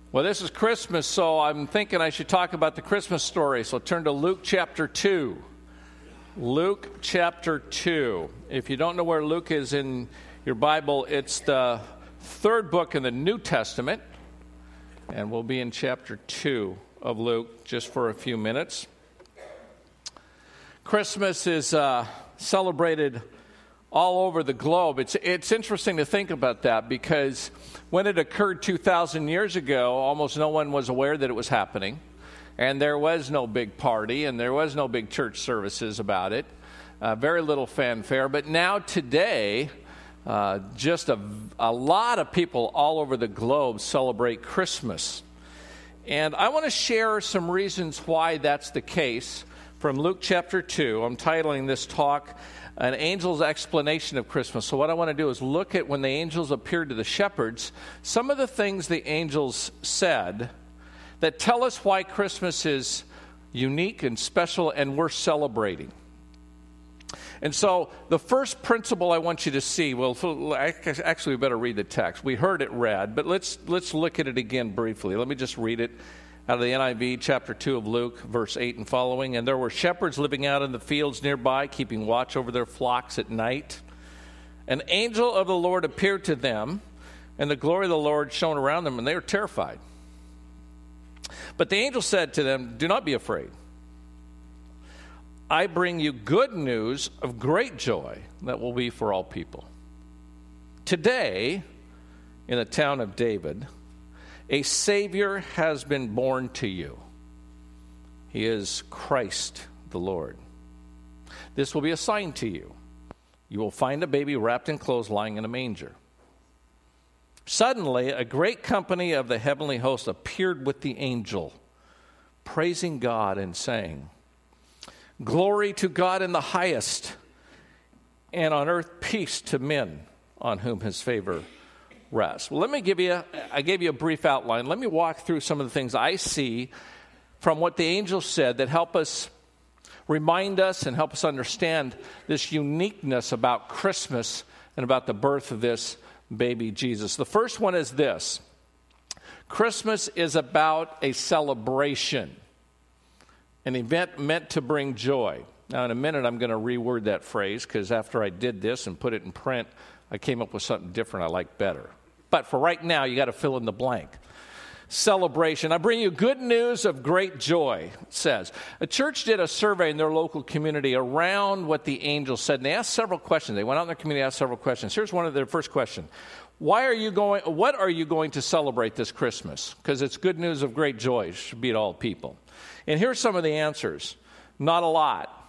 Well, this is Christmas, so I'm thinking I should talk about the Christmas story. So turn to Luke chapter 2. Luke chapter 2. If you don't know where Luke is in your Bible, it's the third book in the New Testament. And we'll be in chapter 2 of Luke just for a few minutes. Christmas is celebrated all over the globe. It's interesting to think about that because when it occurred 2,000 years ago, almost no one was aware that it was happening. And there was no big party and there was no big church services about it. Very little fanfare. But now today, just a lot of people all over the globe celebrate Christmas. And I want to share some reasons why that's the case from Luke chapter 2. I'm titling this talk, An Angel's Explanation of Christmas. So what I want to do is look at when the angels appeared to the shepherds, some of the things the angels said that tell us why Christmas is unique and special and worth celebrating. And so the first principle I want you to see, well, actually we better read the text. We heard it read, but let's look at it again briefly. Let me just read it out of the NIV, chapter 2 of Luke, verse 8 and following. And there were shepherds living out in the fields nearby, keeping watch over their flocks at night. An angel of the Lord appeared to them, and the glory of the Lord shone around them, and they were terrified. But the angel said to them, "Do not be afraid. I bring you good news of great joy that will be for all people. Today, in the town of David, a Savior has been born to you. He is Christ the Lord. This will be a sign to you. You will find a baby wrapped in clothes lying in a manger." Suddenly, a great company of the heavenly host appeared with the angel, praising God and saying, "Glory to God in the highest, and on earth peace to men on whom his favor rests." Well, I gave you a brief outline. Let me walk through some of the things I see from what the angel said that help us remind us and help us understand this uniqueness about Christmas and about the birth of this baby Jesus. The first one is this: Christmas is about a celebration, an event meant to bring joy. Now, in a minute, I'm going to reword that phrase because after I did this and put it in print, I came up with something different I like better. But for right now, you got to fill in the blank. Celebration. I bring you good news of great joy, it says. A church did a survey in their local community around what the angel said, and they asked several questions. They went out in their community and asked several questions. Here's one of their first questions. What are you going to celebrate this Christmas? Because it's good news of great joy. It should be to all people. And here's some of the answers. Not a lot.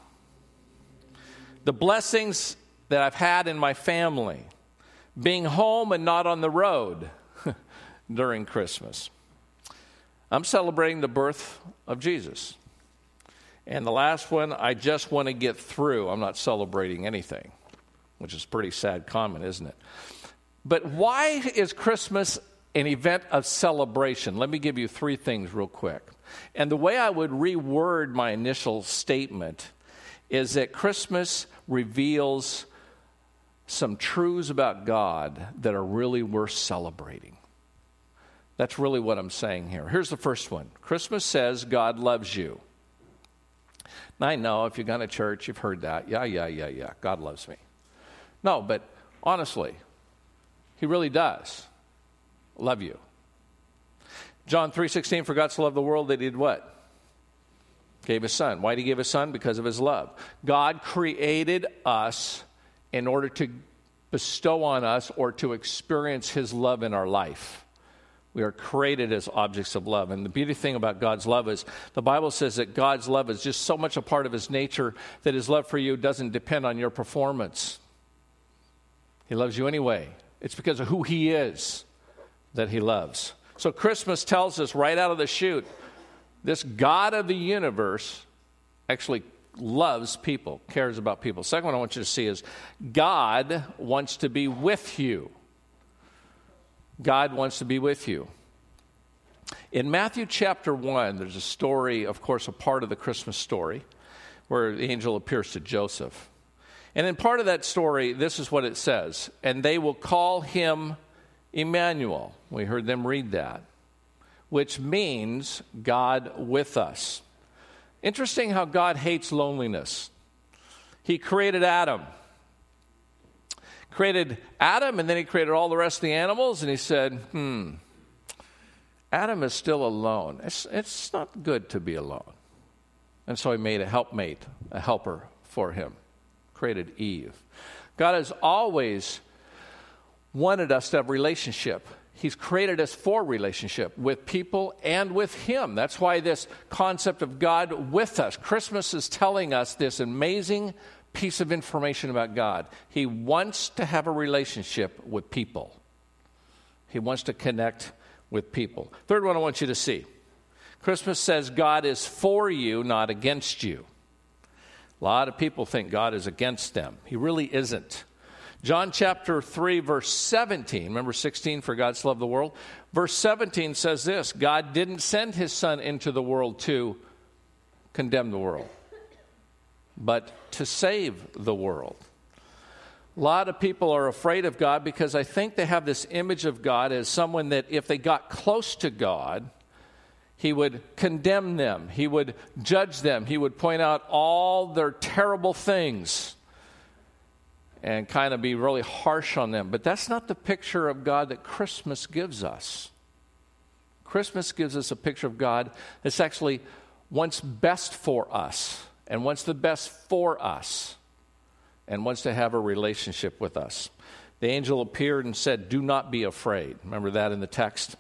The blessings that I've had in my family. Being home and not on the road during Christmas. I'm celebrating the birth of Jesus. And the last one, I just want to get through. I'm not celebrating anything, which is a pretty sad comment, isn't it? But why is Christmas an event of celebration? Let me give you three things real quick. And the way I would reword my initial statement is that Christmas reveals some truths about God that are really worth celebrating. That's really what I'm saying here. Here's the first one. Christmas says God loves you. Now, I know if you've gone to church, you've heard that. Yeah. God loves me. No, but honestly, he really does love you. John 3:16, for God so loved the world that he did what? Gave his son. Why did he give his son? Because of his love. God created us in order to bestow on us or to experience his love in our life. We are created as objects of love. And the beauty thing about God's love is the Bible says that God's love is just so much a part of his nature that his love for you doesn't depend on your performance. He loves you anyway. It's because of who he is that he loves. So Christmas tells us right out of the chute, this God of the universe actually loves people, cares about people. Second one I want you to see is God wants to be with you. God wants to be with you. In Matthew chapter 1, there's a story, of course, a part of the Christmas story, where the angel appears to Joseph. And in part of that story, this is what it says. And they will call him Emmanuel. We heard them read that. which means God with us. Interesting how God hates loneliness. He created Adam. Created Adam, and then he created all the rest of the animals, and he said, Adam is still alone. It's not good to be alone. And so he made a helpmate, a helper for him. Created Eve. God has always wanted us to have relationship. He's created us for relationship with people and with him. That's why this concept of God with us. Christmas is telling us this amazing piece of information about God. He wants to have a relationship with people. He wants to connect with people. Third one I want you to see. Christmas says God is for you, not against you. A lot of people think God is against them. He really isn't. John chapter 3, verse 17. Remember 16, for God so loved the world? Verse 17 says this: God didn't send his son into the world to condemn the world, but to save the world. A lot of people are afraid of God because I think they have this image of God as someone that if they got close to God, he would condemn them, he would judge them, he would point out all their terrible things and kind of be really harsh on them. But that's not the picture of God that Christmas gives us. Christmas gives us a picture of God that's actually wants best for us and wants the best for us and wants to have a relationship with us. The angel appeared and said, "Do not be afraid." Remember that in the text?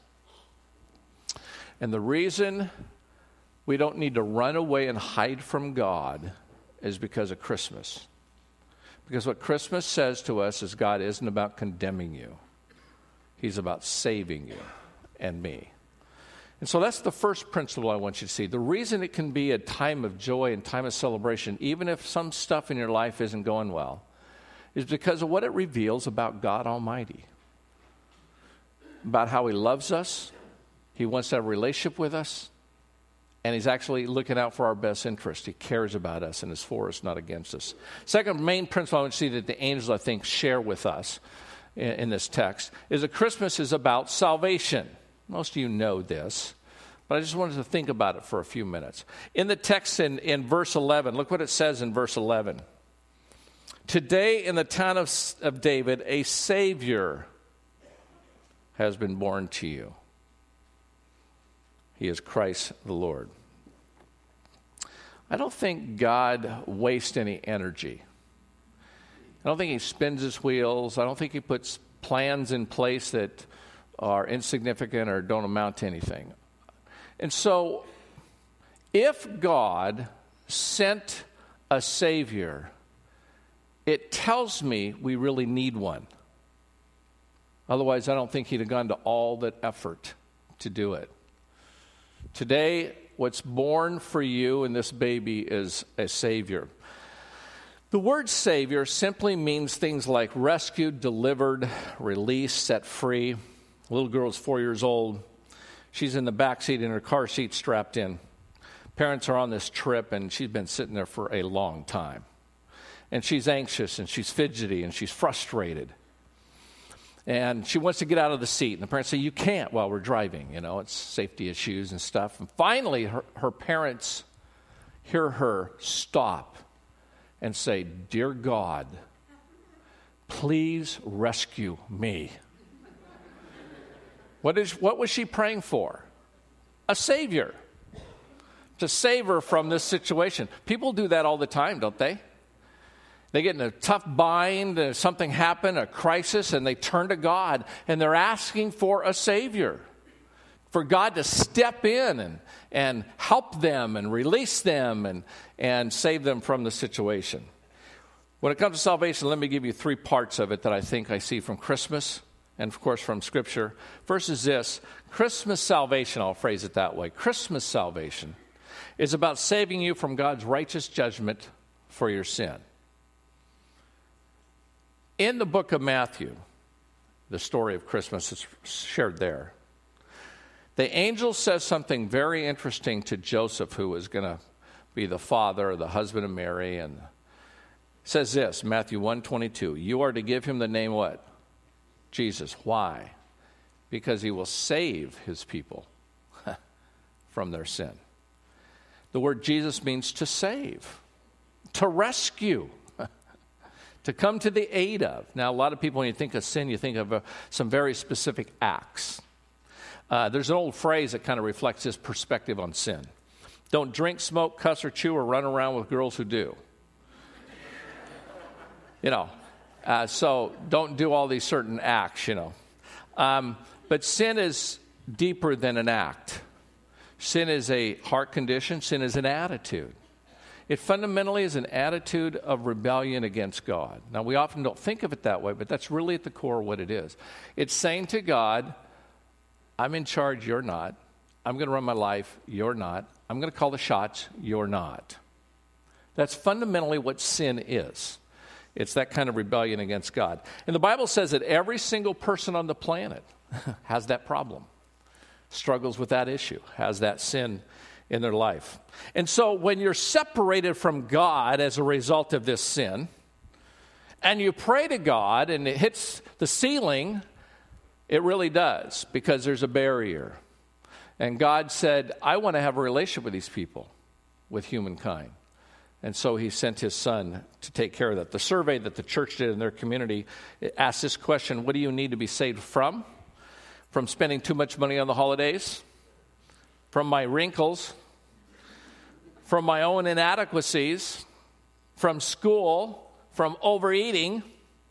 And the reason we don't need to run away and hide from God is because of Christmas. Because what Christmas says to us is God isn't about condemning you. He's about saving you and me. And so that's the first principle I want you to see. The reason it can be a time of joy and time of celebration, even if some stuff in your life isn't going well, is because of what it reveals about God Almighty. About how he loves us. He wants to have a relationship with us. And he's actually looking out for our best interest. He cares about us and is for us, not against us. Second main principle I want you to see that the angels, I think, share with us in this text is that Christmas is about salvation. Most of you know this, but I just wanted to think about it for a few minutes. In the text in verse 11, look what it says in verse 11. Today in the town of David, a Savior has been born to you. He is Christ the Lord. I don't think God wastes any energy. I don't think he spins his wheels. I don't think he puts plans in place that are insignificant or don't amount to anything. And so, if God sent a Savior, it tells me we really need one. Otherwise, I don't think he'd have gone to all that effort to do it. Today, what's born for you in this baby is a Savior. The word Savior simply means things like rescued, delivered, released, set free. The little girl is 4 years old. She's in the back seat in her car seat strapped in. Parents are on this trip, and she's been sitting there for a long time. And she's anxious, and she's fidgety, and she's frustrated. And she wants to get out of the seat. And the parents say, "You can't while we're driving." You know, it's safety issues and stuff. And finally, her parents hear her stop and say, "Dear God, please rescue me." What was she praying for? A Savior. To save her from this situation. People do that all the time, don't they? They get in a tough bind, something happened, a crisis, and they turn to God, and they're asking for a Savior, for God to step in and help them and release them and save them from the situation. When it comes to salvation, let me give you 3 parts of it that I think I see from Christmas and, of course, from Scripture. First is this: Christmas salvation, I'll phrase it that way. Christmas salvation is about saving you from God's righteous judgment for your sin. In the book of Matthew, the story of Christmas is shared there. The angel says something very interesting to Joseph, who was going to be the father or the husband of Mary, and says this, Matthew 1:22, "You are to give him the name" what? Jesus. Why? Because he will save his people. from their sin. The word Jesus means to save, to rescue, to come to the aid of. Now, a lot of people, when you think of sin, you think of some very specific acts. There's an old phrase that kind of reflects this perspective on sin. Don't drink, smoke, cuss, or chew, or run around with girls who do. So don't do all these certain acts, But sin is deeper than an act. Sin is a heart condition. Sin is an attitude. It fundamentally is an attitude of rebellion against God. Now, we often don't think of it that way, but that's really at the core of what it is. It's saying to God, I'm in charge, you're not. I'm going to run my life, you're not. I'm going to call the shots, you're not. That's fundamentally what sin is. It's that kind of rebellion against God. And the Bible says that every single person on the planet has that problem, struggles with that issue, has that sin in their life. And so when you're separated from God as a result of this sin, and you pray to God and it hits the ceiling, it really does, because there's a barrier. And God said, I want to have a relationship with these people, with humankind. And so he sent his son to take care of that. The survey that the church did in their community asked this question: what do you need to be saved from? From spending too much money on the holidays? From my wrinkles? From my own inadequacies? From school? From overeating?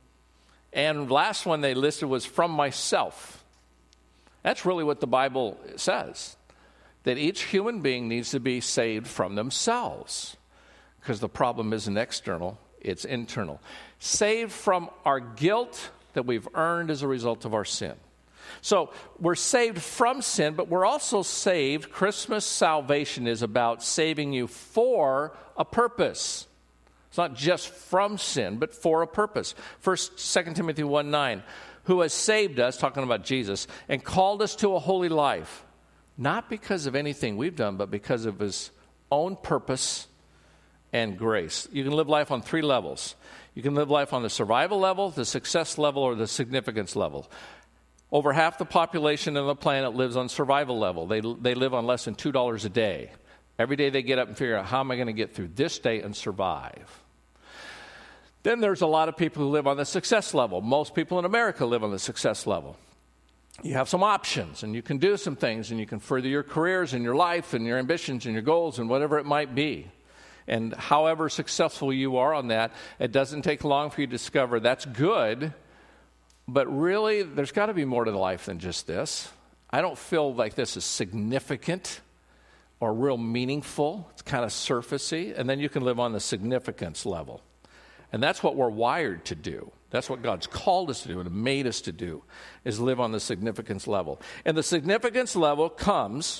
And last one they listed was from myself. That's really what the Bible says, that each human being needs to be saved from themselves. Because the problem isn't external, it's internal. Saved from our guilt that we've earned as a result of our sin. So we're saved from sin, but we're also saved. Christmas salvation is about saving you for a purpose. It's not just from sin, but for a purpose. 2 Timothy 1:9, who has saved us, talking about Jesus, and called us to a holy life, not because of anything we've done, but because of his own purpose and grace. You can live life on 3 levels. You can live life on the survival level, the success level, or the significance level. Over half the population on the planet lives on survival level. They live on less than $2 a day. Every day they get up and figure out, how am I going to get through this day and survive? Then there's a lot of people who live on the success level. Most people in America live on the success level. You have some options, and you can do some things, and you can further your careers and your life and your ambitions and your goals and whatever it might be. And however successful you are on that, it doesn't take long for you to discover that's good, but really there's got to be more to life than just this. I don't feel like this is significant or real meaningful. It's kind of surfacey. And then you can live on the significance level. And that's what we're wired to do. That's what God's called us to do and made us to do, is live on the significance level. And the significance level comes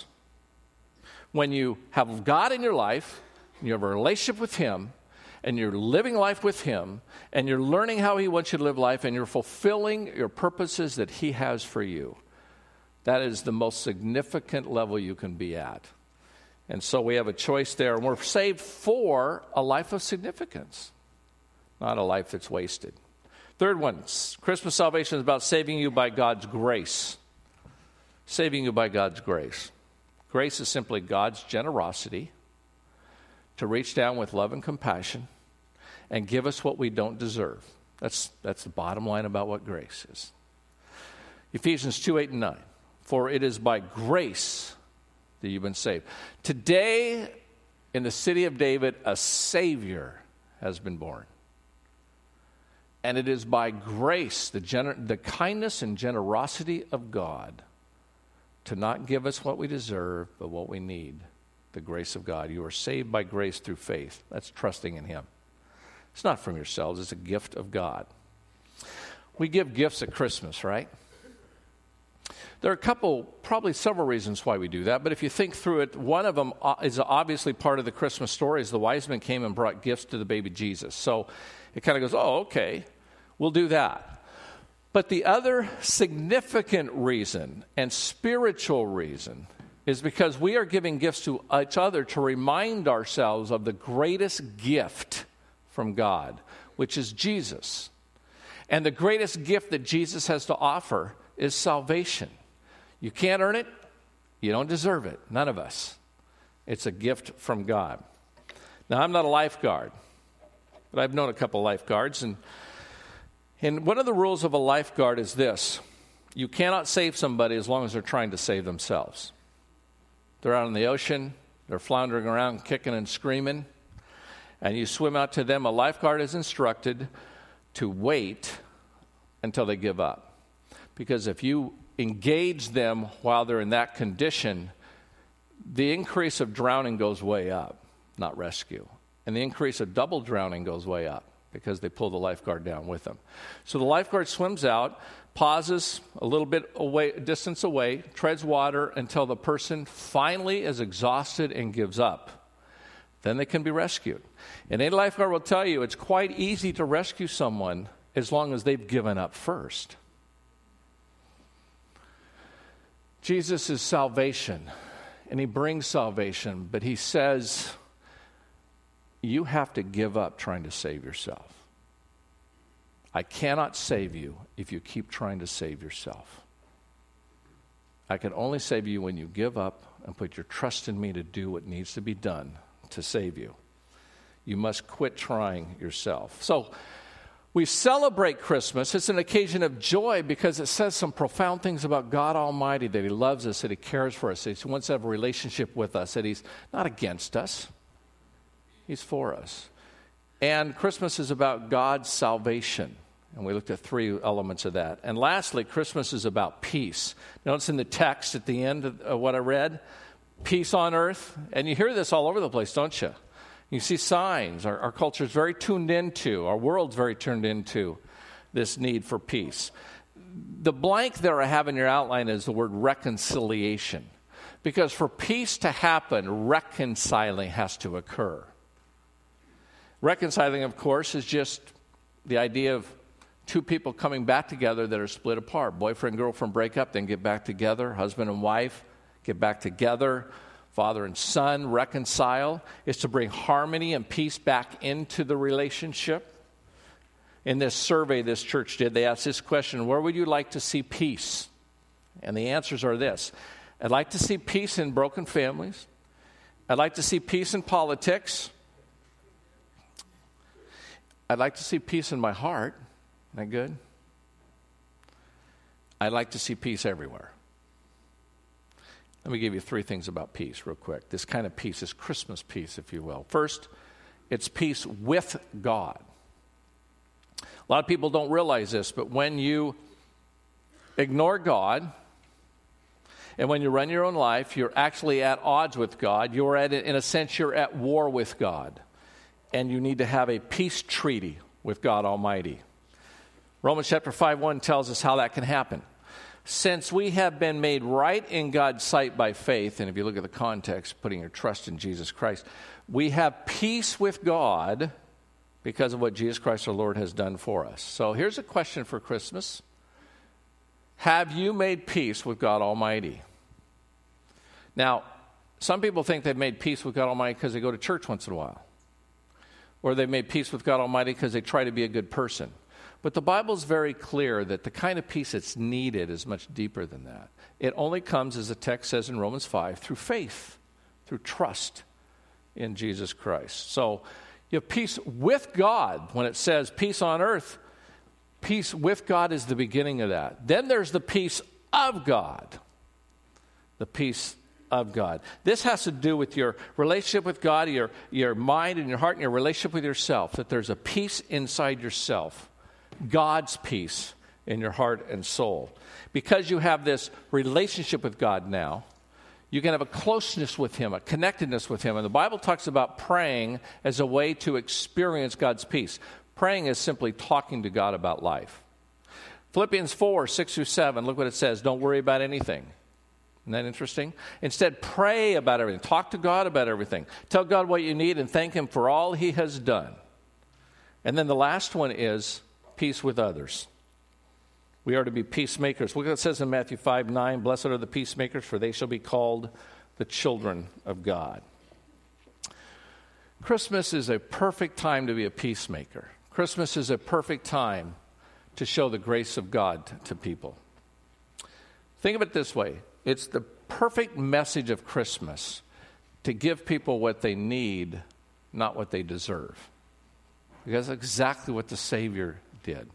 when you have God in your life, and you have a relationship with him, and you're living life with him, and you're learning how he wants you to live life, and you're fulfilling your purposes that he has for you. That is the most significant level you can be at. And so we have a choice there, and we're saved for a life of significance, not a life that's wasted. Third one, Christmas salvation is about saving you by God's grace. Saving you by God's grace. Grace is simply God's generosity to reach down with love and compassion and give us what we don't deserve. That's the bottom line about what grace is. Ephesians 2:8-9. For it is by grace that you've been saved. Today, in the city of David, a Savior has been born. And it is by grace, the kindness and generosity of God, to not give us what we deserve, but what we need. The grace of God. You are saved by grace through faith. That's trusting in him. It's not from yourselves. It's a gift of God. We give gifts at Christmas, right? There are probably several reasons why we do that, but if you think through it, one of them is obviously part of the Christmas story, is the wise men came and brought gifts to the baby Jesus. So it kind of goes, oh, okay, we'll do that. But the other significant reason and spiritual reason is because we are giving gifts to each other to remind ourselves of the greatest gift from God, which is Jesus. And the greatest gift that Jesus has to offer is salvation. You can't earn it. You don't deserve it, none of us. It's a gift from God. Now, I'm not a lifeguard, but I've known a couple lifeguards, and one of the rules of a lifeguard is this: you cannot save somebody as long as they're trying to save themselves. They're out in the ocean, they're floundering around, kicking and screaming, and you swim out to them. A lifeguard is instructed to wait until they give up. Because if you engage them while they're in that condition, the increase of drowning goes way up, not rescue. And the increase of double drowning goes way up because they pull the lifeguard down with them. So the lifeguard swims out, pauses a little bit away, distance away, treads water until the person finally is exhausted and gives up. Then they can be rescued. And a lifeguard will tell you it's quite easy to rescue someone as long as they've given up first. Jesus is salvation, and he brings salvation, but he says you have to give up trying to save yourself. I cannot save you if you keep trying to save yourself. I can only save you when you give up and put your trust in me to do what needs to be done to save you. You must quit trying yourself. So we celebrate Christmas. It's an occasion of joy because it says some profound things about God Almighty, that he loves us, that he cares for us, that he wants to have a relationship with us, that he's not against us. He's for us. And Christmas is about God's salvation. And we looked at three elements of that. And lastly, Christmas is about peace. Notice in the text at the end of what I read, peace on earth. And you hear this all over the place, don't you? You see signs. Our culture is very tuned into, our world's very tuned into this need for peace. The blank there I have in your outline is the word reconciliation. Because for peace to happen, reconciling has to occur. Reconciling, of course, is just the idea of two people coming back together that are split apart. Boyfriend, girlfriend break up, then get back together. Husband and wife get back together. Father and son reconcile. Is to bring harmony and peace back into the relationship. In this survey this church did, they asked this question: where would you like to see peace? And the answers are this: I'd like to see peace in broken families. I'd like to see peace in politics. I'd like to see peace in my heart. Isn't that good? I'd like to see peace everywhere. Let me give you three things about peace real quick. This kind of peace is Christmas peace, if you will. First, it's peace with God. A lot of people don't realize this, but when you ignore God and when you run your own life, you're actually at odds with God. You're in a sense, you're at war with God. And you need to have a peace treaty with God Almighty. Romans chapter 5:1 tells us how that can happen. Since we have been made right in God's sight by faith, and if you look at the context, putting your trust in Jesus Christ, we have peace with God because of what Jesus Christ our Lord has done for us. So here's a question for Christmas. Have you made peace with God Almighty? Now, some people think they've made peace with God Almighty because they go to church once in a while. Or they've made peace with God Almighty because they try to be a good person. But the Bible is very clear that the kind of peace that's needed is much deeper than that. It only comes, as the text says in Romans 5, through faith, through trust in Jesus Christ. So you have peace with God. When it says peace on earth, peace with God is the beginning of that. Then there's the peace of God. The peace of God. This has to do with your relationship with God, your mind and your heart and your relationship with yourself, that there's a peace inside yourself, God's peace in your heart and soul. Because you have this relationship with God now, you can have a closeness with Him, a connectedness with Him. And the Bible talks about praying as a way to experience God's peace. Praying is simply talking to God about life. Philippians 4:6-7, look what it says. Don't worry about anything. Isn't that interesting? Instead, pray about everything. Talk to God about everything. Tell God what you need and thank Him for all He has done. And then the last one is peace with others. We are to be peacemakers. Look what it says in Matthew 5:9. Blessed are the peacemakers, for they shall be called the children of God. Christmas is a perfect time to be a peacemaker. Christmas is a perfect time to show the grace of God to people. Think of it this way. It's the perfect message of Christmas to give people what they need, not what they deserve. Because that's exactly what the Savior did.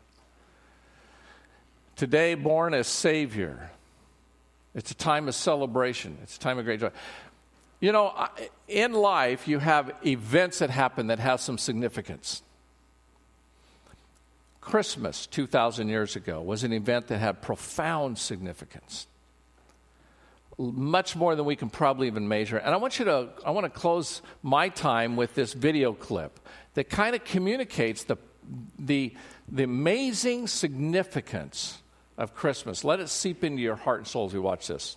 Today, born as Savior, it's a time of celebration. It's a time of great joy. You know, in life, you have events that happen that have some significance. Christmas 2,000 years ago was an event that had profound significance. Much more than we can probably even measure. And I want to close my time with this video clip that kind of communicates the amazing significance of Christmas. Let it seep into your heart and soul as we watch this.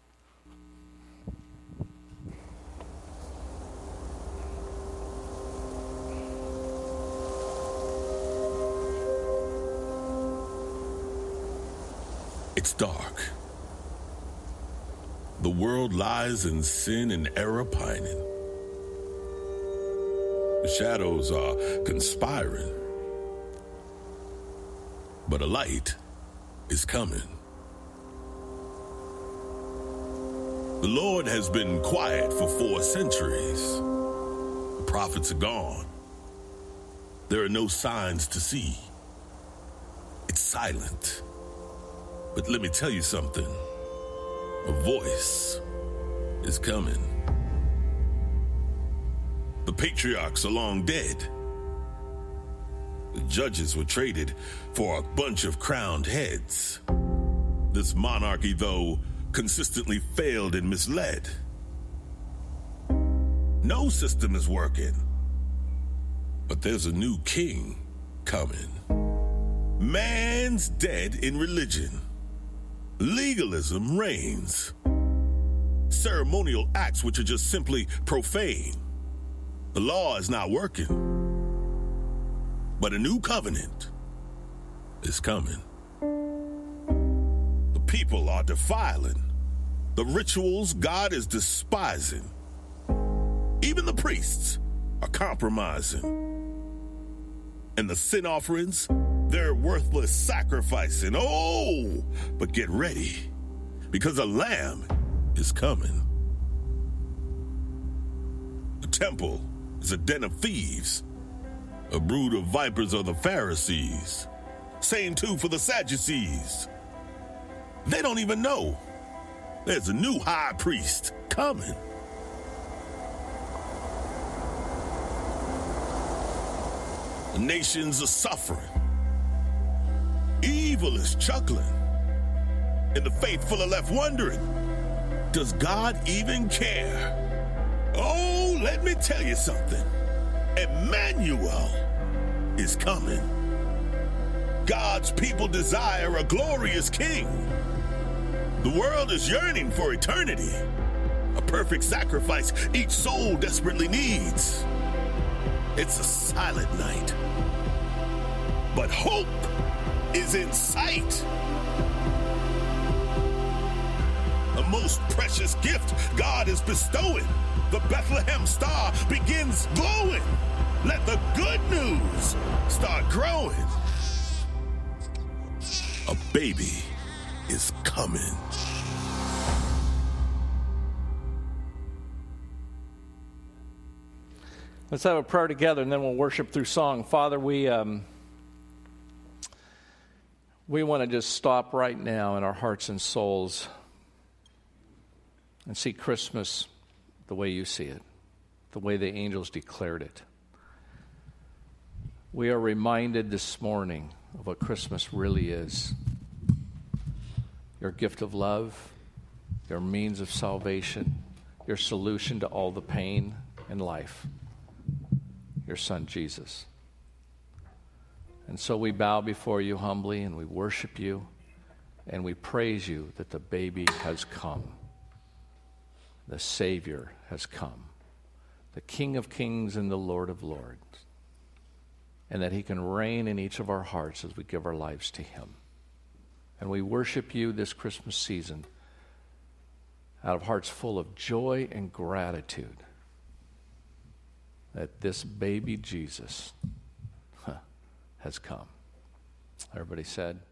It's dark. The world lies in sin and error pining. The shadows are conspiring. But a light is coming. The Lord has been quiet for 4 centuries. The prophets are gone. There are no signs to see. It's silent. But let me tell you something. A voice is coming. The patriarchs are long dead. The judges were traded for a bunch of crowned heads. This monarchy, though, consistently failed and misled. No system is working. But there's a new king coming. Man's dead in religion. Legalism reigns. Ceremonial acts which are just simply profane. The law is not working. But a new covenant is coming. The people are defiling. The rituals God is despising. Even the priests are compromising. And the sin offerings, they're worthless sacrificing. Oh, but get ready, because a lamb is coming. The temple is a den of thieves. A brood of vipers are the Pharisees. Same too for the Sadducees. They don't even know there's a new high priest coming. The nations are suffering. Evil is chuckling. And the faithful are left wondering, does God even care? Oh, let me tell you something. Emmanuel is coming. God's people desire a glorious king. The world is yearning for eternity. A perfect sacrifice each soul desperately needs. It's a silent night. But hope is in sight. The most precious gift God is bestowing. The Bethlehem star begins glowing. Let the good news start growing. A baby is coming. Let's have a prayer together, and then we'll worship through song. Father, we want to just stop right now in our hearts and souls and see Christmas the way you see it, the way the angels declared it. We are reminded this morning of what Christmas really is. Your gift of love, your means of salvation, your solution to all the pain in life. Your Son, Jesus. And so we bow before you humbly and we worship you and we praise you that the baby has come. The Savior has come. The King of Kings and the Lord of Lords. And that he can reign in each of our hearts as we give our lives to him. And we worship you this Christmas season out of hearts full of joy and gratitude that this baby Jesus has come. Everybody said,